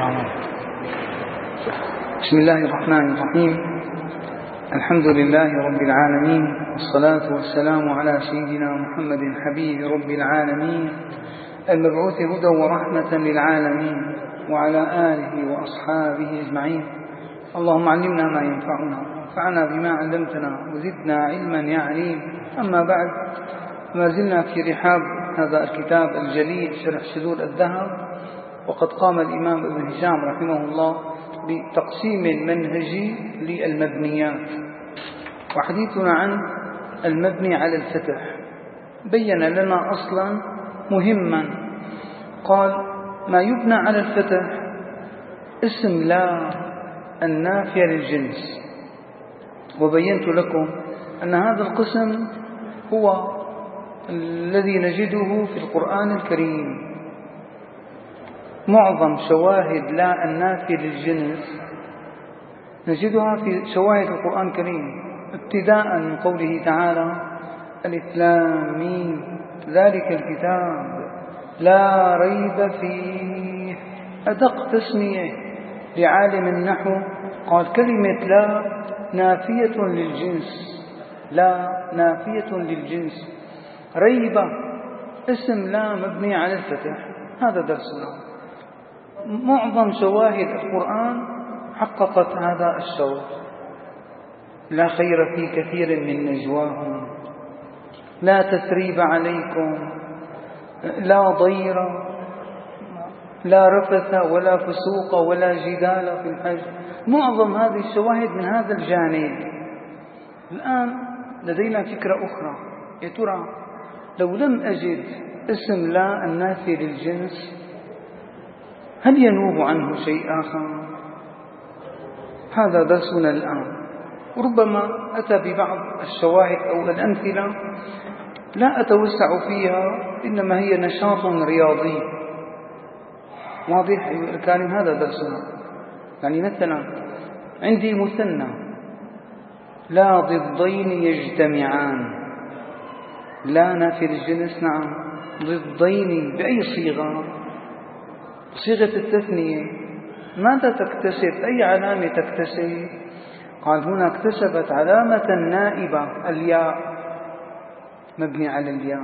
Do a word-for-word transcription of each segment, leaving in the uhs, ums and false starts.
بسم الله الرحمن الرحيم. الحمد لله رب العالمين، والصلاة والسلام على سيدنا محمد حبيب رب العالمين المبعوث هدى ورحمة للعالمين، وعلى آله وأصحابه أجمعين. اللهم علمنا ما ينفعنا وانفعنا بما علمتنا وزدنا علما يا عليم. أما بعد، ما زلنا في رحاب هذا الكتاب الجليل شرح شذور الذهب، وقد قام الإمام ابن هشام رحمه الله بتقسيم منهجي للمبنيات، وحديثنا عن المبني على الفتح بين لنا أصلا مهما. قال: ما يبنى على الفتح اسم لا النافية للجنس، وبينت لكم أن هذا القسم هو الذي نجده في القرآن الكريم. معظم شواهد لا النافية للجنس نجدها في شواهد القرآن الكريم، ابتداء من قوله تعالى: ألف لام ميم ذلك الكتاب لا ريب فيه. أدق تسمية لعالم النحو قال كلمة لا نافية للجنس، لا نافية للجنس. ريب اسم لا مبني على الفتح. هذا درسنا. معظم شواهد القرآن حققت هذا الشوق. لا خير في كثير من نجواهم، لا تثريب عليكم، لا ضير، لا رفث ولا فسوق ولا جدال في الحج. معظم هذه الشواهد من هذا الجانب. الآن لدينا فكرة أخرى. يا ترى لو لم أجد اسم لا النافي للجنس، هل ينوب عنه شيء آخر؟ هذا درسنا الآن. ربما أتى ببعض الشواهد أو الأمثلة لا أتوسع فيها، إنما هي نشاط رياضي. واضح أيها الكريم؟ هذا درسنا. يعني مثلا عندي مثنى لا ضدين يجتمعان. لا نافي للجنس، نعم. ضدين بأي صيغة؟ صيغة التثنية. ماذا تكتسب؟ أي علامة تكتسب؟ قال هنا اكتسبت علامة نائبة الياء، مبني على الياء.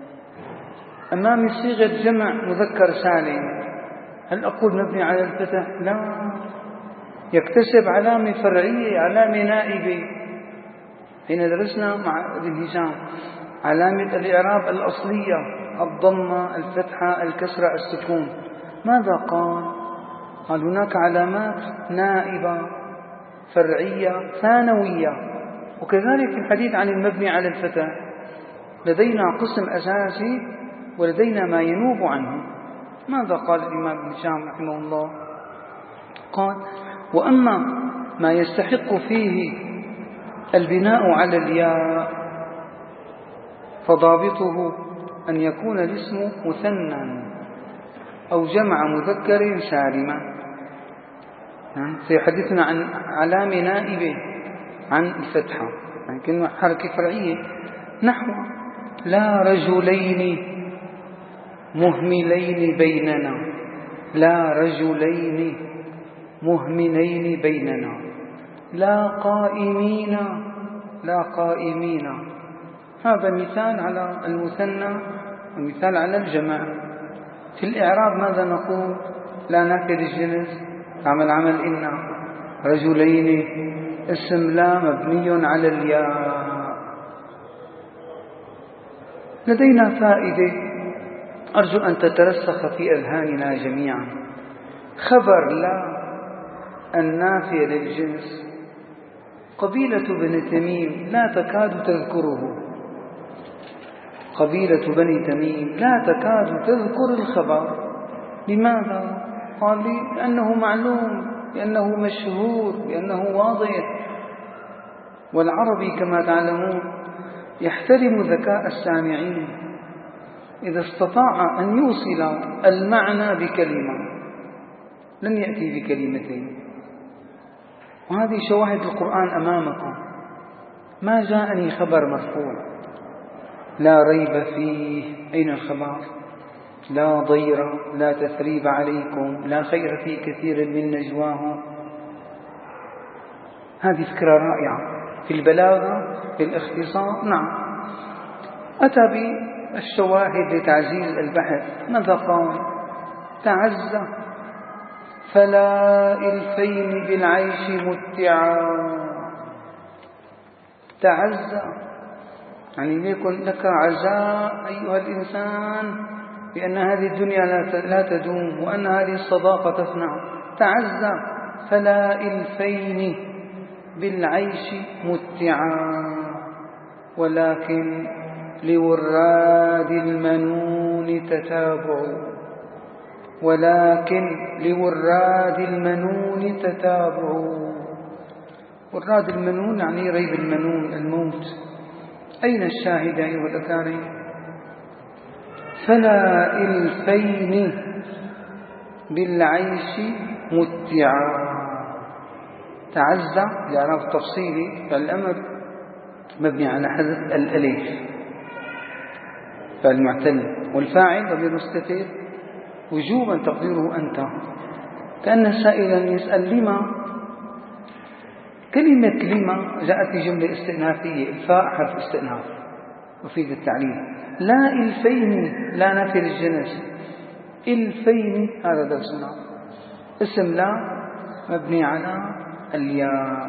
أمامي صيغة جمع مذكر سالم، هل أقول مبني على الفتح؟ لا، يكتسب علامة فرعية، علامة نائبة. حين درسنا مع ابن هشام علامة الإعراب الأصلية: الضمة، الفتحة، الكسرة، السكون. ماذا قال؟ قال هناك علامات نائبة فرعية ثانوية. وكذلك في الحديث عن المبني على الفتح لدينا قسم أساسي ولدينا ما ينوب عنه. ماذا قال الإمام ابن هشام رحمه الله؟ قال: وأما ما يستحق فيه البناء على الياء فضابطه أن يكون الاسم مثنى أو جمع مذكر سالما. سيحدثنا عن علامة نائبة عن الفتحة، لكن حركة فرعية، نحو لا رجلين مهملين بيننا. لا رجلين مهملين بيننا. لا قائمين، لا قائمين. هذا مثال على المثنى ومثال على الجمع. في الإعراب ماذا نقول؟ لا نافي للجنس، عمل عمل إن. رجلين اسم لا مبني على الياء. لدينا فائدة أرجو أن تترسخ في أذهاننا جميعا. خبر لا النافية للجنس قبيلة بني تميم لا تكاد تذكره. قبيلة بني تميم لا تكاد تذكر الخبر. لماذا؟ قال لي: لأنه معلوم، لأنه مشهور، لأنه واضح. والعربي كما تعلمون يحترم ذكاء السامعين. إذا استطاع أن يوصل المعنى بكلمة لن يأتي بكلمتين. وهذه شواهد القرآن أمامكم. ما جاءني خبر مرفوع لا ريب فيه، أين الخبر؟ لا ضير لا تثريب عليكم لا خير في كثير من نجواهم. هذه فكرة رائعة في البلاغة في الاختصار. نعم، أتى بالشواهد لتعزيز البحث. ماذا قال؟ تعزى فلا إلفين بالعيش متعا. تعزى يعني ليكن لك عزاء أيها الإنسان بأن هذه الدنيا لا تدوم وأن هذه الصداقة تفنى. تعزى فلا إلفين بالعيش متعا ولكن لوراد المنون تتابع. ولكن لوراد المنون تتابع. وراد المنون يعني ريب المنون الموت. أين الشاهد أيها الأكارم؟ فلا إلفين بالعيش متعا. تعزى الإعراب التفصيلي فالأمر مبني على حذف الألف فالمعتل والفاعل ضمير مستتر وجوبا تقديره أنت. كأن سائلا يسأل لما. كلمة لما جاءت في جملة استئنافية. الفاء حرف استئناف وفيد التعليل. لا إلفين لا نفي الجنس. إلفين هذا درسنا. اسم لا مبني على الياء.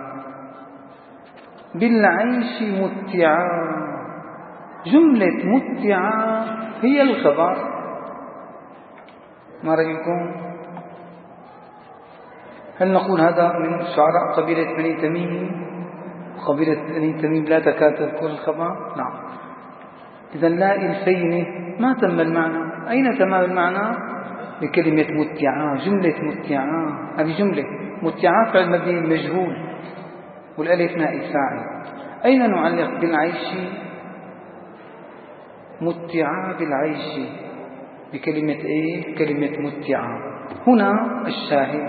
بالعيش متعا. جملة متعا هي الخبر. ما رأيكم؟ هل نقول هذا من شعراء قبيلة بني تميم؟ قبيلة بني تميم لا تكاد تذكر الخبر؟ نعم. إذا لا إلفين ما تم المعنى. أين تمام المعنى؟ بكلمة متعا. جملة متعا هذه جملة. متعا فعل مبني المجهول والألف نائب فاعل. أين نعلق بالعيش؟ متعا بالعيش بكلمة إيه؟ كلمة متعا. هنا الشاهد.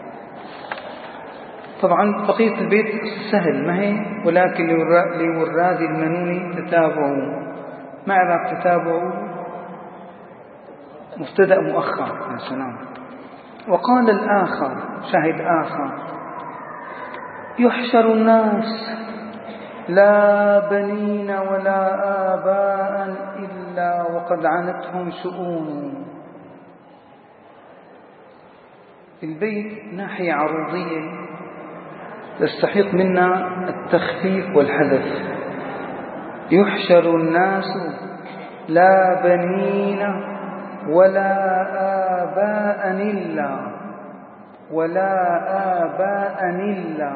طبعا بقية البيت سهل ما هي؟ ولكن لوراد المنون تتابعوا. ما إعراب تتابعوا؟ مبتدأ مؤخر. يا سلام. وقال الآخر شاهد آخر يحشر الناس لا بنين ولا آباء إلا وقد عنتهم شؤون. البيت ناحية عروضية تستحق منا التخفيف والحذف. يحشر الناس لا بنين ولا آباء إلا ولا آباء إلا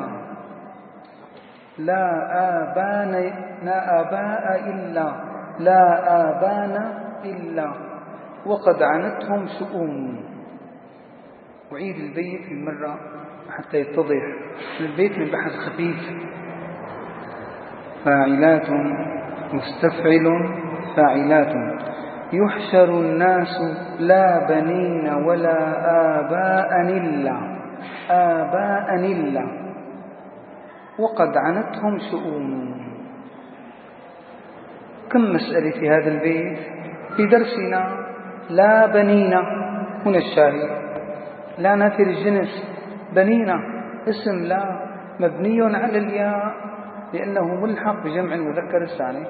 لا آبان لا آباء إلا لا آبان إلا وقد عنتهم شؤون. أعيد البيت المرة حتى يتضح. البيت من بحث خفيف. فاعلات مستفعل فاعلات. يحشر الناس لا بنين ولا آباء إلا آباء إلا وقد عنتهم شؤون. كم مسألة في هذا البيت؟ في درسنا لا بنين. هنا الشاهد. لا نفي الجنس. بنين اسم لا مبني على الياء لأنه ملحق بجمع المذكر السالم.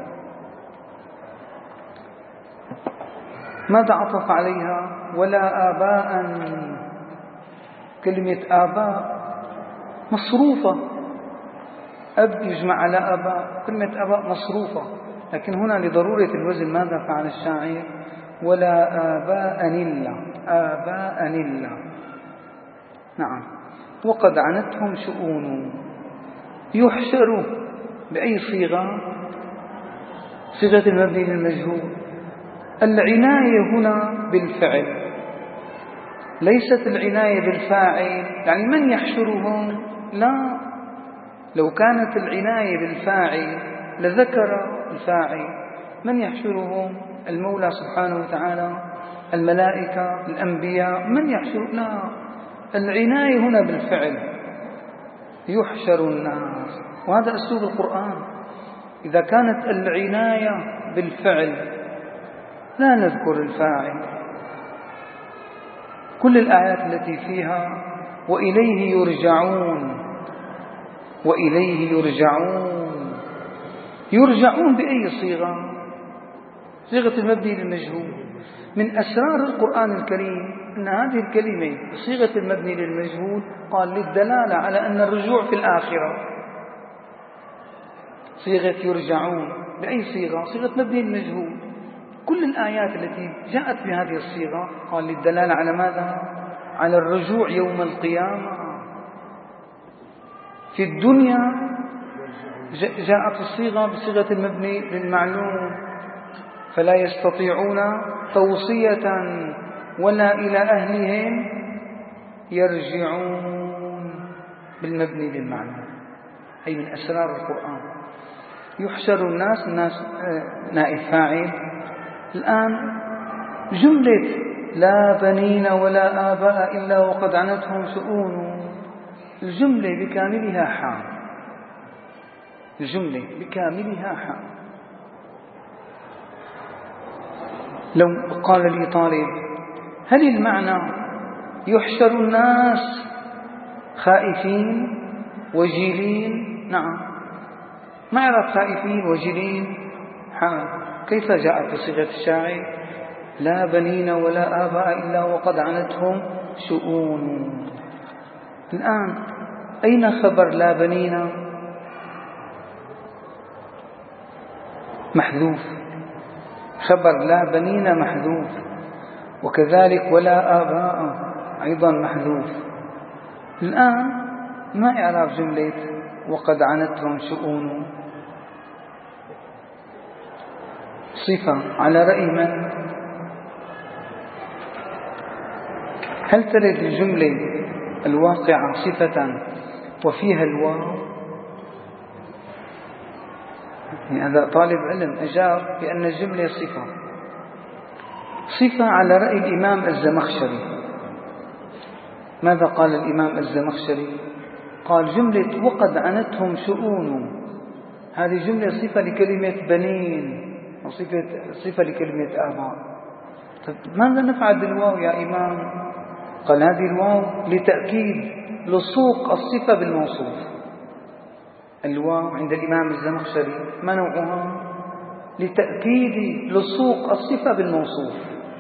ماذا عطف عليها؟ ولا آباء. كلمة آباء مصروفة. أب يجمع على آباء. كلمة آباء مصروفة. لكن هنا لضرورة الوزن ماذا فعل الشاعر؟ ولا آباء إلا آباء إلا. نعم. وقد عنتهم شؤون. يحشر بأي صيغة؟ صيغة المبني للمجهول. العناية هنا بالفعل ليست العناية بالفاعل. يعني من يحشرهم؟ لا. لو كانت العناية بالفاعل لذكر الفاعل. من يحشرهم؟ المولى سبحانه وتعالى، الملائكة، الأنبياء. من يحشر؟ لا. العناية هنا بالفعل. يحشر الناس. وهذا أسلوب القرآن. إذا كانت العناية بالفعل لا نذكر الفاعل كل الآيات التي فيها وإليه يرجعون، وإليه يرجعون، يرجعون بأي صيغة؟ صيغة المبني للمجهول. من أسرار القرآن الكريم أن هذه الكلمة بصيغة المبني للمجهول قال للدلالة على أن الرجوع في الآخرة. صيغة يرجعون بأي صيغة؟ صيغة مبني للمجهول. كل الآيات التي جاءت بهذه الصيغة قال للدلالة على ماذا؟ على الرجوع يوم القيامة. في الدنيا جاءت الصيغة بصيغة المبني للمعلوم، فلا يستطيعون توصية ولا إلى أهلهم يرجعون بالمبني للمعلوم، أي من أسرار القرآن. يحشر الناس، الناس نائب فاعل. الآن جملة لا بنين ولا آباء إلا وقد عنتهم شؤون، الجملة بكاملها حال، الجملة بكاملها حال. لو قال لي طالب هل المعنى يحشر الناس خائفين وجيلين؟ نعم، ما يعرف خائفين وجيلين حال. كيف جاءت بصيغة الشاعر لا بنين ولا آباء إلا وقد عنتهم شؤون؟ الآن أين خبر لا بنين؟ محذوف، خبر لا بنين محذوف، وكذلك ولا آباء أيضا محذوف. الآن ما إعراب جملة وقد عنتهم شؤون؟ صفة على رأي من؟ هل ترد الجملة الواقعة صفة وفيها الواو؟ يعني هذا طالب علم أجاب بأن الجملة صفة. صفة على رأي الإمام الزمخشري. ماذا قال الإمام الزمخشري؟ قال جملة وقد عنتهم شؤون هذه جملة صفة لكلمة بنين وصفة صفة لكلمة آباء. طيب ماذا نفعل بالواو يا إمام؟ قال هذه الواو لتأكيد لصوق الصفة بالموصوف. الواو عند الإمام الزمخشري ما نوعها؟ لتأكيد لصوق الصفة بالموصوف.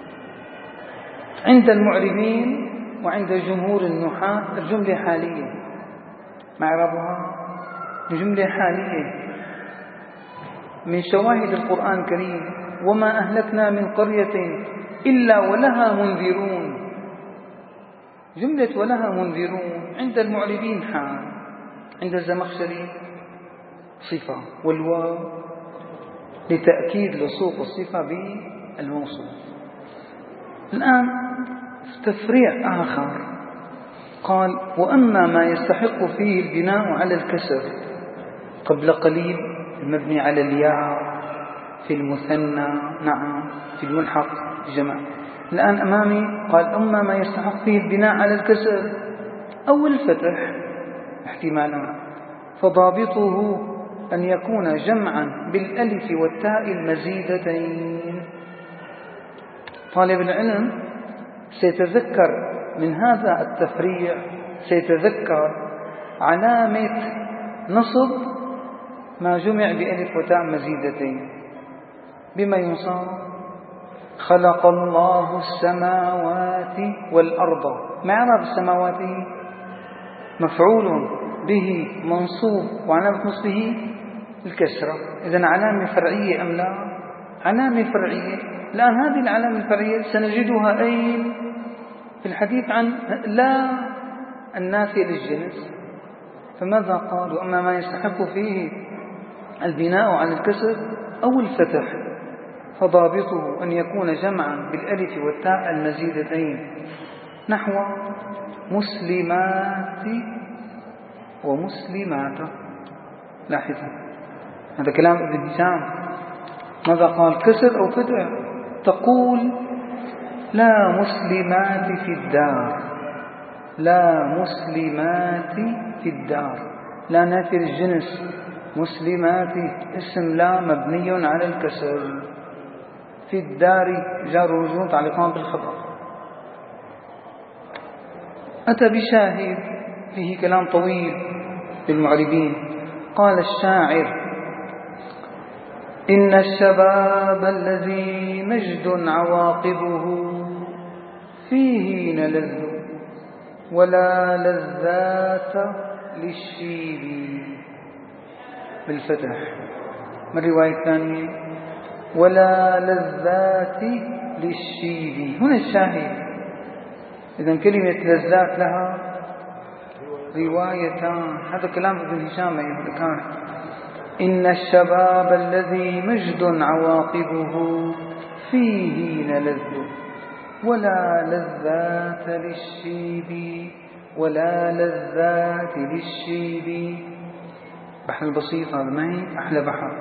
عند المعربين وعند جمهور النحاة الجملة حالية، ما إعرابها؟ جملة حالية. من شواهد القرآن الكريم وما أهلكنا من قرية إلا ولها منذرون، جملة ولها منذرون عند المعربين حال، عند الزمخشري صفة، والواو لتأكيد لصوق الصفة بالموصوف. الآن تفريع آخر قال وأما ما يستحق فيه البناء على الكسر قبل قليل المبني على الياء في المثنى، نعم في الملحق جمع. الآن أمامي قال أما ما يستحق فيه البناء على الكسر أو الفتح احتمالا، فضابطه أن يكون جمعا بالألف والتاء المزيدتين. طالب العلم سيتذكر من هذا التفريع، سيتذكر علامة نصب ما جمع بألف وتاء مزيدتين بما ينصب خلق الله السماوات والأرض. ما إعراب السماوات؟ مفعول به منصوب وعلامة نصبه الكسرة. إذن علامة فرعية أم لا؟ علامة فرعية. الآن هذه العلامة الفرعية سنجدها أين؟ في الحديث عن لا النافية للجنس. فماذا قال؟ وأما ما يستحق فيه البناء على الكسر أو الفتح فضابطه أن يكون جمعا بالألف والتاء المزيدتين نحو مسلمات ومسلمات. لاحظوا هذا كلام ابن هشام. ماذا قال؟ كسر أو فتح؟ تقول لا مسلمات في الدار، لا مسلمات في الدار، لا نافي الجنس. مسلمات اسم لا مبني على الكسر، في الدار جار وجود تعليقان بالخبر. أتى بشاهد فيه كلام طويل للمعربين. قال الشاعر: إن الشباب الذي مجد عواقبه فيه نلذ ولا لذات للشيب، بالفتح. من الرواية الثانية: ولا لذات للشيب. هنا الشاهد. إذن كلمة لذات لها روايتان. هذا كلام ابن هشام يقول: إن الشباب الذي مجد عواقبه فيه نلذ ولا لذات للشيب ولا لذات للشيب. بحر البسيط هذا، ما هي أحلى بحر.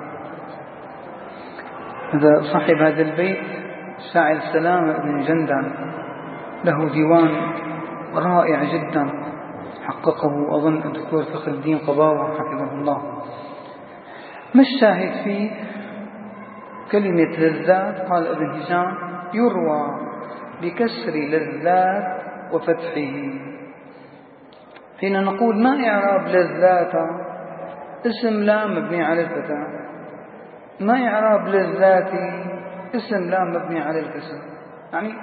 هذا صاحب هذا البيت الشاعر سلامة بن جندل، له ديوان رائع جدا حققه أظن الدكتور فخر الدين قباوة حفظه الله. ما الشاهد فيه؟ كلمة لذات. قال ابن هشام: يروى بكسر لذات وفتحه. حين نقول ما إعراب لذات؟ اسم لا مبني على الفتح. ما إعراب لذات؟ اسم لا مبني على الكسر. يعني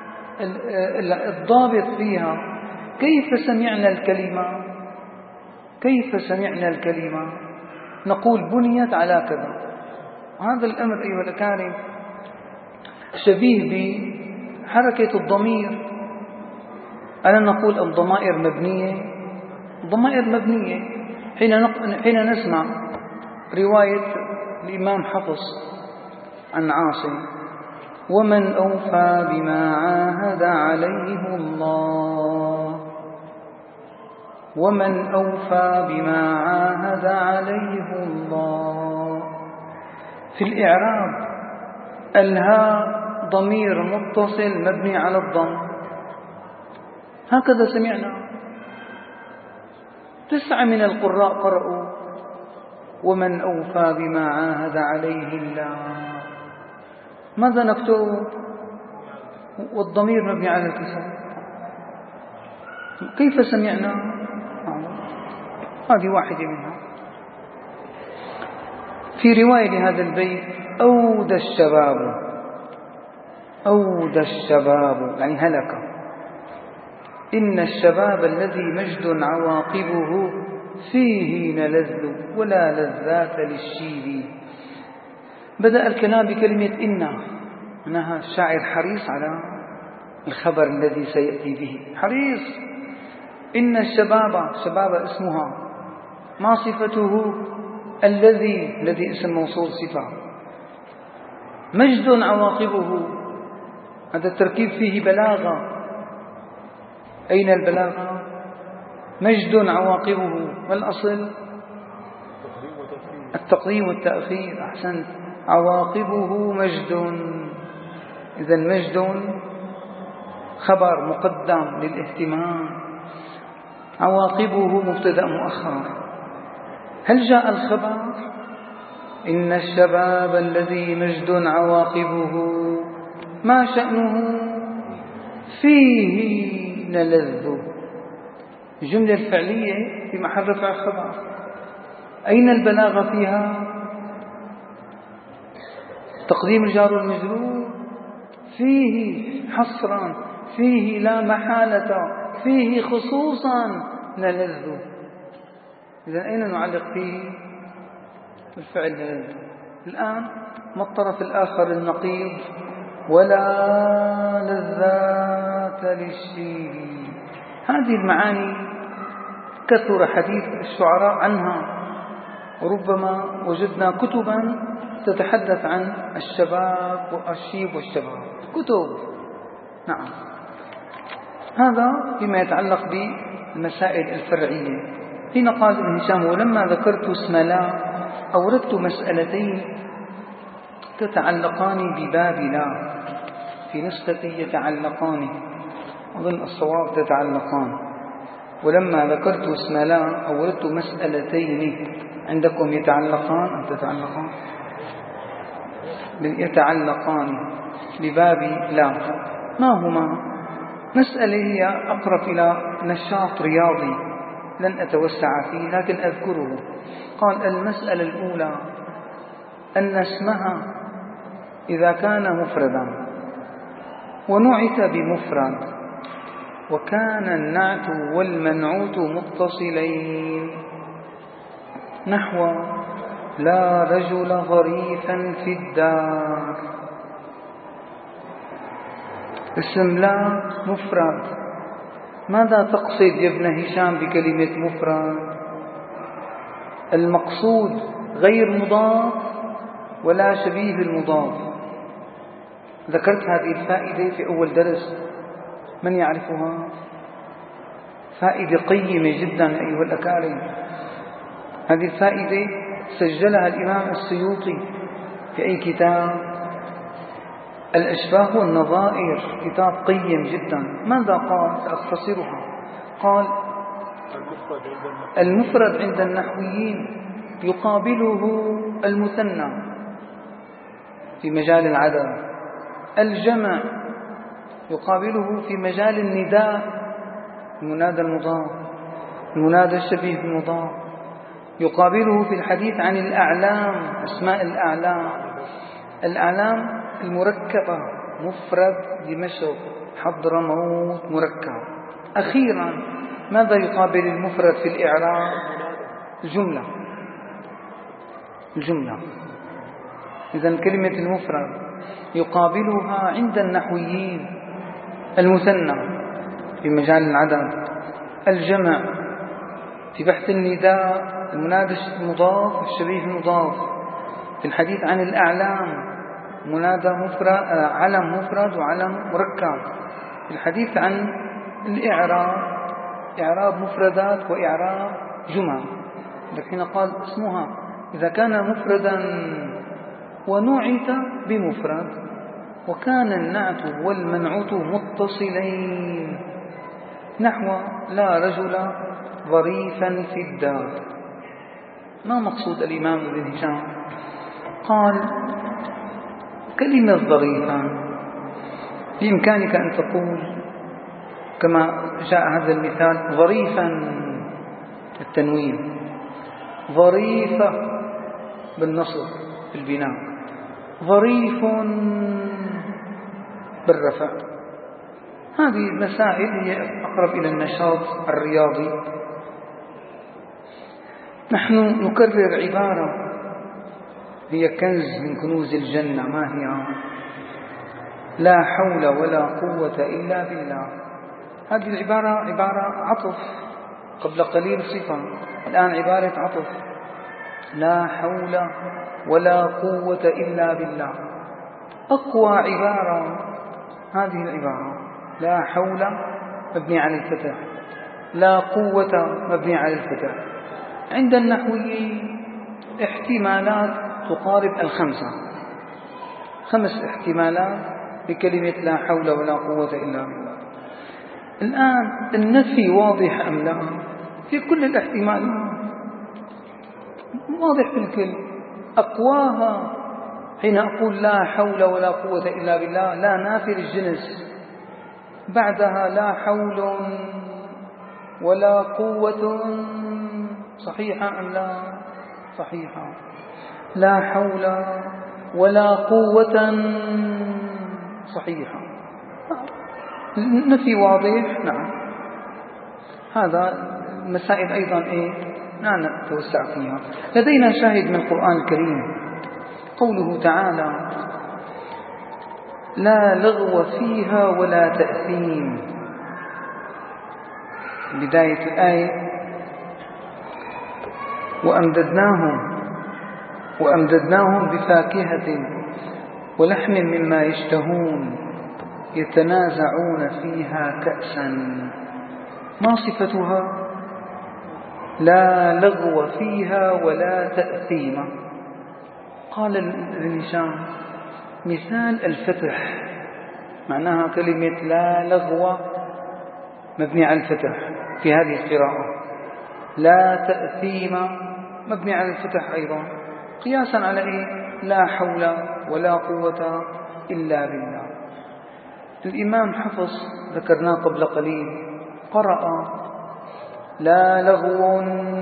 الضابط فيها كيف سمعنا الكلمة، كيف سمعنا الكلمة نقول بنيت على كذا. هذا الأمر أيها الأكارم شبيه بحركة الضمير. ألا نقول الضمائر مبنية؟ الضمائر مبنية. حين حين نسمع رواية الإمام حفص عن عاصم: ومن أوفى بما عاهد عليه الله، ومن أوفى بما عاهد عليه الله. في الإعراب الهاء ضمير متصل مبني على الضم. هكذا سمعنا. تسعة من القراء قرأوا: ومن أوفى بما عاهد عليه الله. ماذا نكتب؟ والضمير مبني على الكسر. كيف سمعنا؟ هذه واحدة منها. في رواية لهذا البيت: أودى الشباب، أودى الشباب يعني هلك. إن الشباب الذي مجد عواقبه فيه نلذ ولا لذات للشيب. بدأ الكلام بكلمة إن، معناها الشاعر حريص على الخبر الذي سيأتي به، حريص. إن الشباب، شباب اسمها، ما صفته؟ الذي، الذي اسم موصول صفة. مجد عواقبه، هذا التركيب فيه بلاغة. أين البلاغة؟ مجد عواقبه، ما الأصل؟ التقديم والتأخير. أحسنت. عواقبه مجد. إذن مجد خبر مقدم للاهتمام، عواقبه مبتدأ مؤخر. هل جاء الخبر؟ إن الشباب الذي مجد عواقبه ما شأنه؟ فيه نلذ. الجملة الفعلية في محل رفع الخبر. أين البلاغة فيها؟ تقديم الجار والمجرور. فيه حصرا، فيه لا محالة، فيه خصوصا نلذ. إذن أين نعلق فيه؟ الفعل نلذ. الآن ما الطرف الآخر النقيض؟ ولا لذات للشيب. هذه المعاني كثر حديث الشعراء عنها، وربما وجدنا كتبا تتحدث عن الشباب والشيب والشباب، كتب. نعم. هذا فيما يتعلق بالمسائل الفرعية. حين قال ابن هشام: ولما ذكرت اسم لا أوردت مسألتين تتعلقان بباب لا. في نسختي يتعلقان، أظن الصواب تتعلقان. ولما ذكرت اسم لا أوردت مسألتين. عندكم يتعلقان أم تتعلقان؟ يتعلقان بباب لا. ما هما؟ مسألة هي أقرب إلى نشاط رياضي لن أتوسع فيه لكن أذكره. قال المسألة الأولى أن اسمها إذا كان مفردا ونعت بمفرد وكان النعت والمنعوت متصلين نحو لا رجل ظريفا في الدار. اسم لا مفرد، ماذا تقصد يا ابن هشام بكلمة مفرد؟ المقصود غير مضاف ولا شبيه المضاف. ذكرت هذه الفائدة في أول درس، من يعرفها؟ فائدة قيمة جدا أيها الأكارم. هذه الفائدة سجلها الإمام السيوطي في أي كتاب؟ الأشباه والنظائر، كتاب قيم جدا. ماذا قال؟ سأختصرها. قال المفرد عند النحويين يقابله المثنى في مجال العدد، الجمع يقابله في مجال النداء، المنادى المضاف، المنادى الشبيه بالمضاف، يقابله في الحديث عن الأعلام، أسماء الأعلام، الأعلام المركبة، مفرد دمشق، حضرموت مركب. أخيرا ماذا يقابل المفرد في الإعراب؟ الجملة، الجملة. إذن كلمة المفرد يقابلها عند النحويين المثنى في مجال العدد، الجمع في بحث النداء، المنادى المضاف الشبيه المضاف، في الحديث عن الأعلام منادى مفرد، علم مفرد وعلم مركب، في الحديث عن الإعراب إعراب مفردات وإعراب جمع. لكن قال اسمها إذا كان مفردا ونعت بمفرد وكان النعت والمنعوت متصلين نحو لا رجل ظريفا في الدار. ما مقصود الإمام ابن هشام؟ قال كلمة ظريفا بإمكانك أن تقول كما جاء هذا المثال ظريفا التنوين، ظريفة بالنصب في البناء، ظريف بالرفع. هذه المسائل هي أقرب إلى النشاط الرياضي. نحن نكرر عبارة هي كنز من كنوز الجنة، ما هي؟ لا حول ولا قوة إلا بالله. هذه العبارة عبارة عطف، قبل قليل صفة، الآن عبارة عطف. لا حول ولا قوة إلا بالله. أقوى عبارة هذه العبارة، لا حول مبني على الفتح، لا قوة مبني على الفتح. عند النحويين احتمالات تقارب الخمسة، خمس احتمالات بكلمة لا حول ولا قوة إلا بالله. الآن النفي واضح أم لا؟ في كل الاحتمالات واضح في الكل. أقواها حين أقول لا حول ولا قوة إلا بالله لا نافي للجنس، بعدها لا حول ولا قوة، صحيحة أم لا؟ صحيحة. لا حول ولا قوة، صحيحة. النفي واضح. نعم. هذا مسائل أيضا إيه لا نتوسع فيها. لدينا شاهد من القرآن الكريم، قوله تعالى لا لغو فيها ولا تأثيم. بداية الآية وأمددناهم وأمددناهم بفاكهة ولحم مما يشتهون يتنازعون فيها كأسا. ما صفتها؟ لا لغو فيها ولا تأثيم. قال ابن هشام مثال الفتح، معناها كلمة لا لغو مبني على الفتح في هذه القراءة، لا تأثيم مبني على الفتح أيضا، قياسا على إيه؟ لا حول ولا قوة إلا بالله. الإمام حفص ذكرناه قبل قليل قرأ لا لغو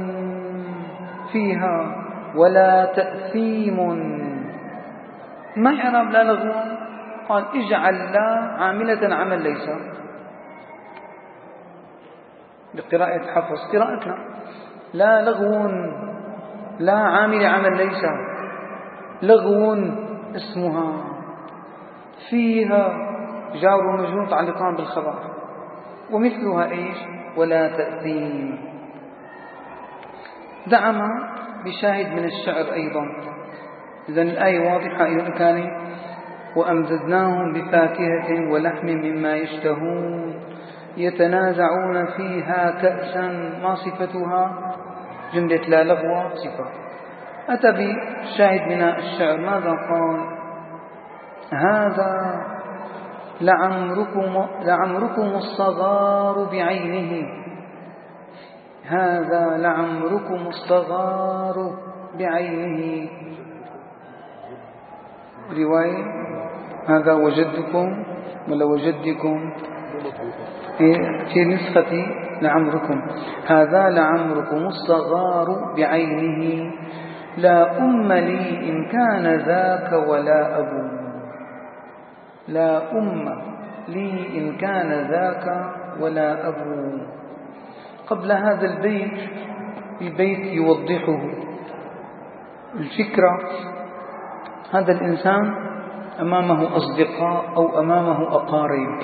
فيها ولا تأثيم. ما يعرف لا لغو؟ قال اجعل لا عاملة عمل ليس، بقراءة حفص قراءتنا لا لغو، لا عامل عمل ليس، لغو اسمها، فيها جار ومجرور متعلقان بالخبر، ومثلها ايش؟ ولا تأثيم. دعم بشاهد من الشعر أيضا. إذن الآية واضحة أيها الكريم: وأمددناهم بفاكهة ولحم مما يشتهون يتنازعون فيها كأسا. ما صفتها؟ جملة لا لغو صفة. أتى بشاهد من الشعر، ماذا قال؟ هذا لعمركم, لعمركم الصغار بعينه، هذا لعمركم الصغار بعينه. رواية هذا وجدكم ولا وجدكم، في نسختي لعمركم، هذا لعمركم الصغار بعينه لا أم لي إن كان ذاك ولا أبو، لا أم لي إن كان ذاك ولا أبو. قبل هذا البيت البيت يوضحه الفكرة. هذا الإنسان أمامه أصدقاء أو أمامه أقارب،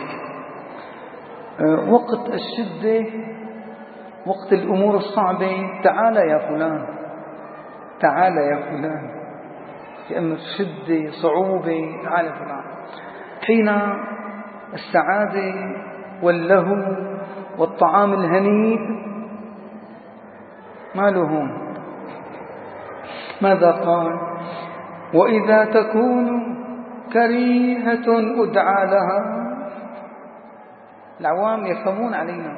وقت الشدة، وقت الأمور الصعبة، تعال يا فلان، تعال يا فلان، في أمر شدة صعوبة، تعال يا فلان. حين السعادة واللهو والطعام الهنيء ما لهم. ماذا قال؟ وإذا تكون كريهة أدعى لها. العوام يفهمون علينا،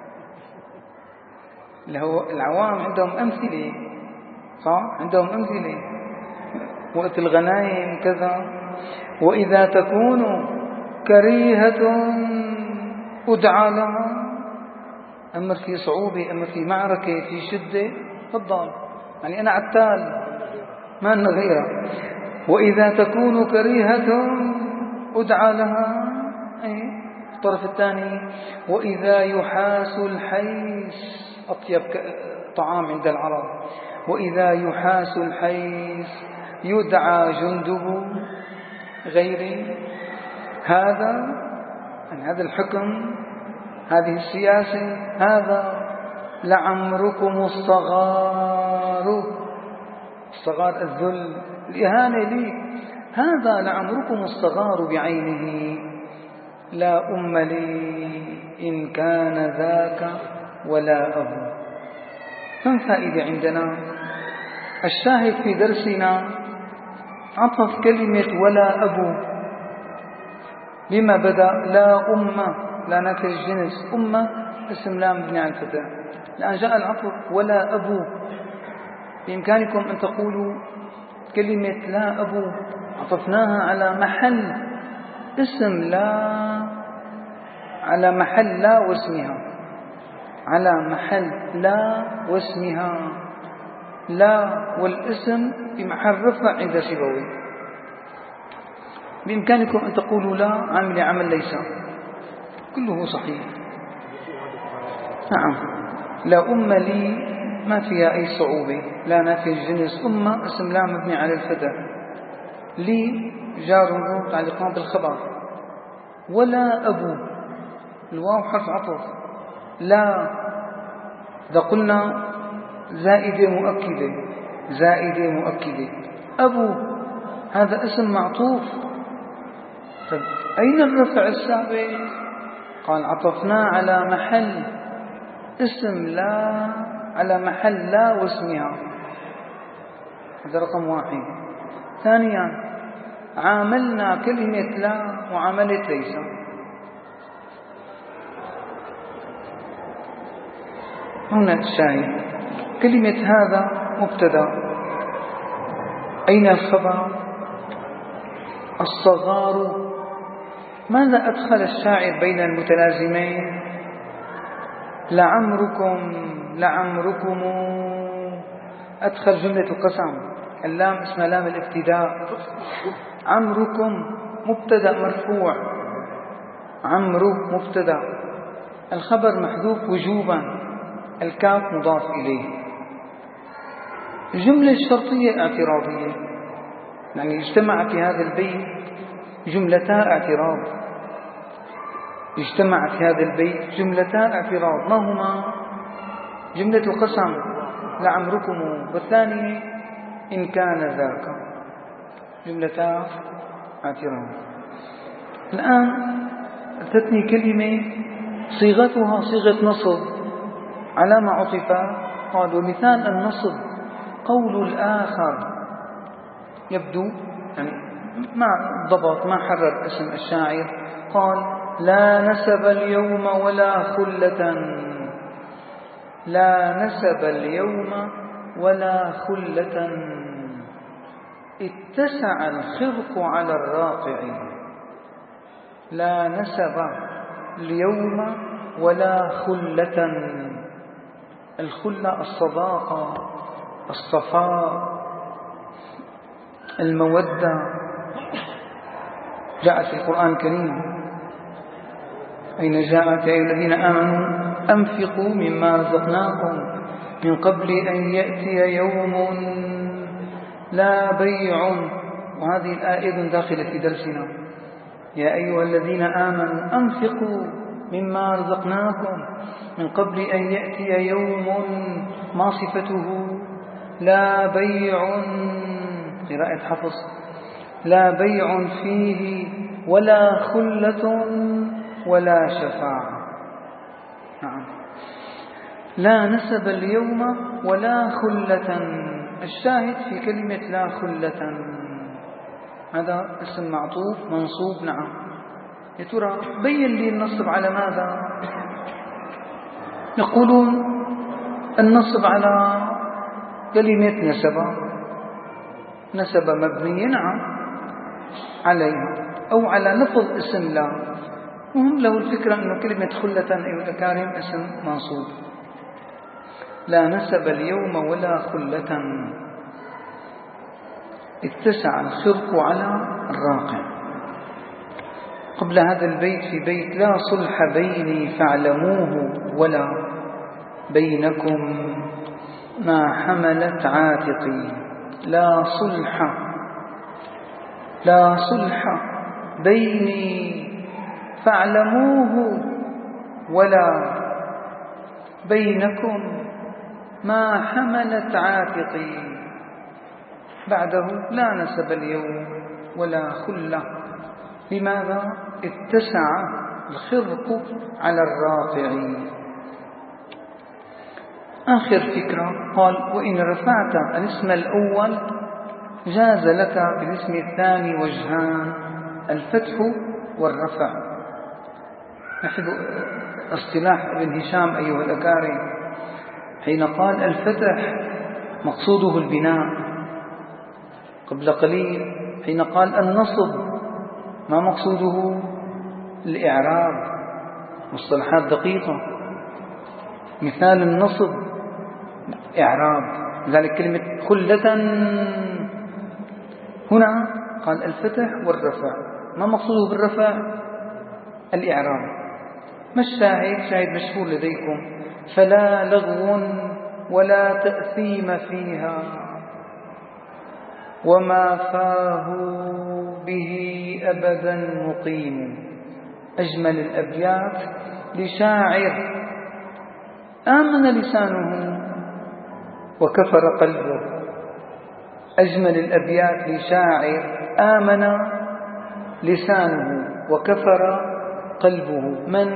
العوام عندهم أمثلة، صح؟ عندهم أمثلة وقت الغنائم كذا. وإذا تكون كريهة أدعى لها، أمر في صعوبة، أمر في معركة، في شدة، تفضل، يعني أنا عتال ما لنا غيرها. وإذا تكون كريهة أدعى لها. إيه؟ الطرف الثاني: وإذا يحاس الحيس، أطيب طعام عند العرب، وإذا يحاس الحيس يدعى جنده غيري. هذا يعني هذا الحكم، هذه السياسة، هذا لعمركم الصغار، الصغار الذل، الإهانة لي، هذا لعمركم الصغار بعينه لا أم لي إن كان ذاك ولا أبو. كم فائدة عندنا؟ الشاهد في درسنا عطف كلمة ولا أبو. لما بدأ لا أمة، لا نفي الجنس، أمة اسم لا مبني على الفتح. الآن جاء العطف ولا أبو. بإمكانكم أن تقولوا كلمة لا أبو عطفناها على محل اسم لا، على محل لا واسمها، على محل لا واسمها. لا والاسم بمحل رفع عند سيبويه. بإمكانكم أن تقولوا لا عامل عمل ليس، كله صحيح. نعم، لا أم لي ما فيها أي صعوبة، لا نافي الجنس، أمة اسم لا مبني على الفتح، لي جار ومجرور متعلقان بالخبر، ولا أبو الواو حرف عطف، لا إذا قلنا زائدة مؤكدة، زائدة مؤكدة. أبو هذا اسم معطوف. طيب أين الرفع السابق؟ قال عطفنا على محل اسم لا، على محل لا واسمها. هذا رقم واحد. ثانيا عاملنا كلمة لا معاملة ليس. هنا الشاهد، كلمة هذا مبتدأ، أين الخبر؟ الصغار ماذا أدخل الشاعر بين المتلازمين؟ لعمركم لعمركم، أدخل جملة قسم، اللام اسمها لام الابتداء. عمركم مبتدأ مرفوع، عمرو مبتدأ، الخبر محذوف وجوبا، الكاف مضاف إليه. الجملة الشرطية اعتراضية، يعني اجتمع في هذا البيت جملتا اعتراض، اجتمع في هذا البيت جملتا اعتراض. ما هما؟ جملة قسم لعمركم، والثانية إن كان ذاك، جملتا اعتراض. الآن أتتني كلمة صيغتها صيغة نصب، على ما عطف قال ومثال النصب قول الآخر، يبدو يعني ما ضبط ما حرر اسم الشاعر، قال لا نسب اليوم ولا خلة، لا نسب اليوم ولا خلة، اتسع الخرق على الراقع. لا نسب اليوم ولا خلة، الخلة الصداقة، الصفاء، المودة، جاءت في القرآن الكريم. أين جاءت يا أيها الذين آمنوا أنفقوا مما رزقناكم من قبل أن يأتي يوم لا بيع، وهذه الآية داخلة في درسنا. يا أيها الذين آمنوا أنفقوا مما رزقناكم من قبل أن يأتي يوم، ما صفته؟ لا بيع، قراءة حفص، لا بيع فيه ولا خلة ولا شفاعة. نعم، لا نسب اليوم ولا خلة. الشاهد في كلمة لا خلة، هذا اسم معطوف منصوب. نعم، يا ترى بين لي النصب على ماذا؟ يقولون النصب على كلمة نسب، نسب مبنية نعم عليها، أو على لفظ اسم لا. وهم له الفكرة أن كلمة خلة أيها الأكارم اسم منصوب. لا نسب اليوم ولا خلة، اتسع الخرق على الراقع. قبل هذا البيت في بيت لا صلح بيني فاعلموه ولا بينكم ما حملت عاتقي. لا صلح، لا صلح بيني فاعلموه ولا بينكم ما حملت عاتقي. بعده لا نسب اليوم ولا خلة. لماذا؟ اتسع الخرق على الراقع. آخر فكرة قال وإن رفعت الاسم الأول جاز لك بالاسم الثاني وجهان، الفتح والرفع. نحن اصطلاح ابن هشام أيها الأكارم حين قال الفتح مقصوده البناء، قبل قليل حين قال النصب ما مقصوده الإعراب. مصطلحات دقيقة. مثال النصب إعراب، لذلك كلمة خلة هنا قال الفتح والرفع، ما مقصوده بالرفع؟ الإعراب. ما الشاهد؟ شاهد مشهور لديكم، فلا لغو ولا تأثيم فيها وما فاه به أبدا مقيم. أجمل الأبيات لشاعر آمن لسانه وكفر قلبه. أجمل الأبيات لشاعر آمن لسانه وكفر قلبه. من؟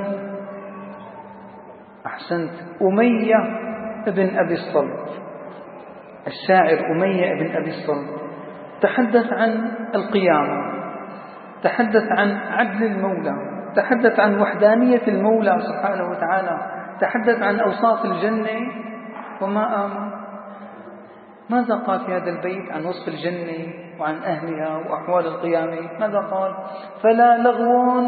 أحسنت، أمية ابن أبي الصلت. الشاعر أمية ابن أبي الصلت تحدث عن القيامة، تحدث عن عدل المولى، تحدث عن وحدانية المولى سبحانه وتعالى، تحدث عن أوصاف الجنة وما آمن. ماذا قال في هذا البيت عن وصف الجنة؟ وعن أهلها وأحوال القيامة. ماذا قال؟ فلا لغو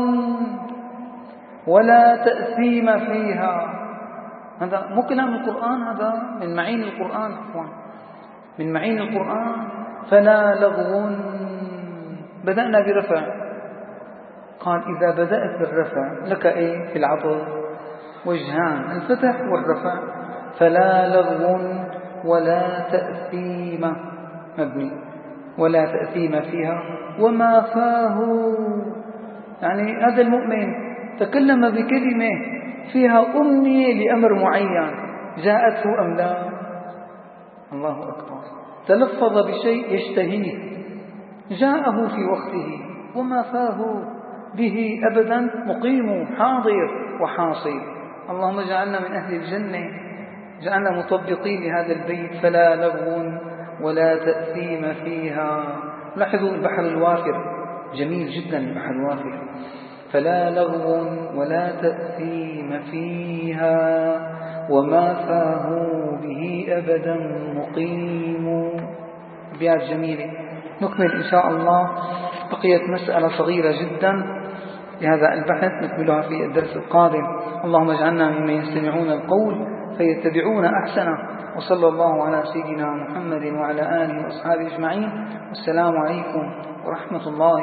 ولا تأثيم فيها. هذا مو كلام القرآن، هذا من معين القرآن، عفوا من معين القرآن. فلا لغو. بدأنا برفع، قال إذا بدأت بالرفع لك إيه في العطف؟ وجهان، الفتح والرفع. فلا لغو ولا تأثيم مبني، ولا تأثيم فيها. وما فاه، يعني هذا المؤمن تكلم بكلمة فيها أمنية لأمر معين، جاءته أم لا؟ الله أكبر. تلفظ بشيء يشتهيه، جاءه في وقته. وما فاه به أبدا مقيم حاضر وحاصل. اللهم اجعلنا من أهل الجنة، جعلنا مطبقين لهذا البيت. فلا لغو ولا تأثيم فيها. لاحظوا البحر الوافر، جميل جدا البحر الوافر. فلا لغو ولا تأثيم فيها وما فاه به أبدا مقيم. أبيات جميلة. نكمل إن شاء الله. بقيت مسألة صغيرة جدا لهذا البحث نكملها في الدرس القادم. اللهم اجعلنا ممن يستمعون القول فيتبعون أحسنه. وصلى الله على سيدنا محمد وعلى آله وأصحابه أجمعين. والسلام عليكم ورحمة الله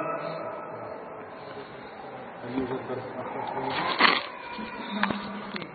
وبركاته.